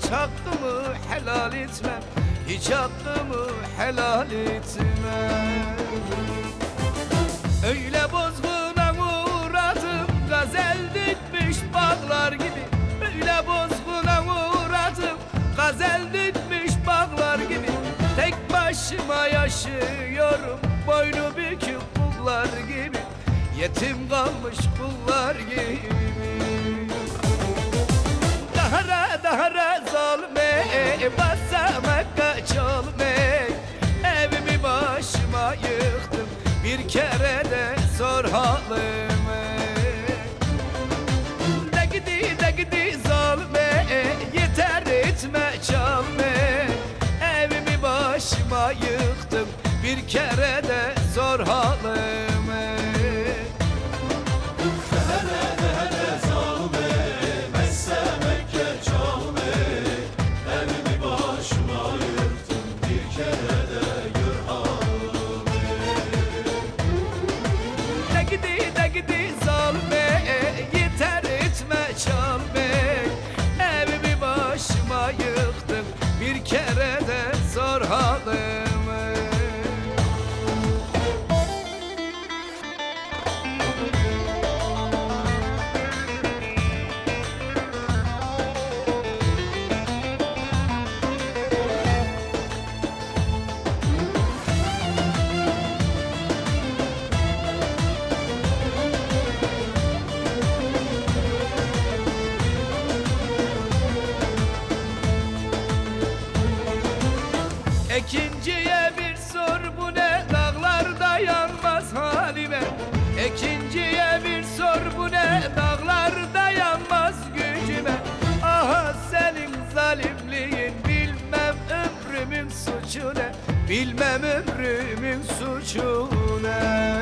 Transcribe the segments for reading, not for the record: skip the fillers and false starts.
hakkımı helal etmem, hiç hakkımı helal etmem. Öyle bozguna uğradım, gazel dikmiş bağlar gibi. Öyle bozguna uğradım, gazel dikmiş bağlar gibi. Tek başıma yaşıyorum, boynu bükük kullar gibi. Yetim kalmış kullar gibi. Dahara zalme, basamak kaçalme. Evimi başıma yıktım, bir kere de sor halime. De gidi zalme, yeter etme çalme. Evimi başıma yıktım, bir kere de sor halime. Gidi zalme, yeter etme çalme. Evimi başıma yıktım, bir kere de sor halime. İkinciye bir sor bu ne, dağlar dayanmaz halime. İkinciye bir sor bu ne, dağlar dayanmaz gücüme. Aha senin zalimliğin, bilmem ömrümün suçu ne, bilmem ömrümün suçu ne.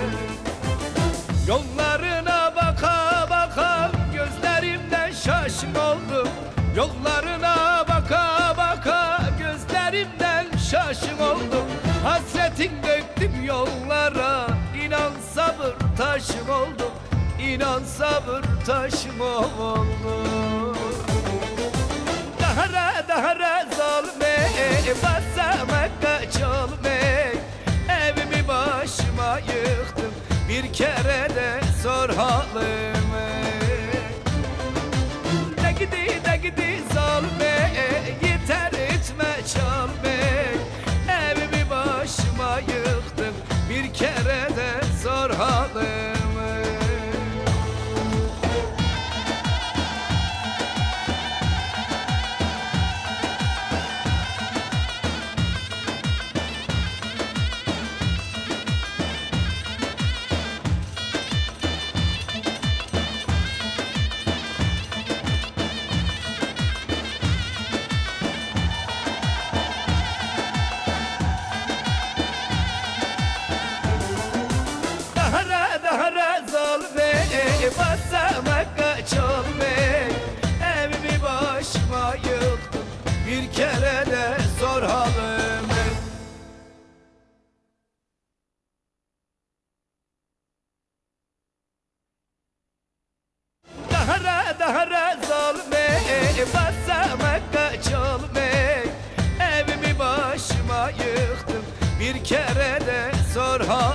Yollarına baka baka gözlerimden şaşık oldum. Yollarına baka baka gözlerimden şaşık oldum. Hasretin döktüm yollara, inan sabır taşım oldum. İnan sabır taşım oldum. Dahara zalme, basamak kaçalme. Evimi başıma yıktım, bir kere de sor halime. De gidi zalme, yeter etme çalme. Evimi başıma yıktım, bir kere de sor halime. Dahara zalme, basamak kaçalme. Evimi başıma yıktım, bir kere de sor halime. Dahara zalme, basamak kaçalme. Evimi başıma yıktım, bir kere de sor halime.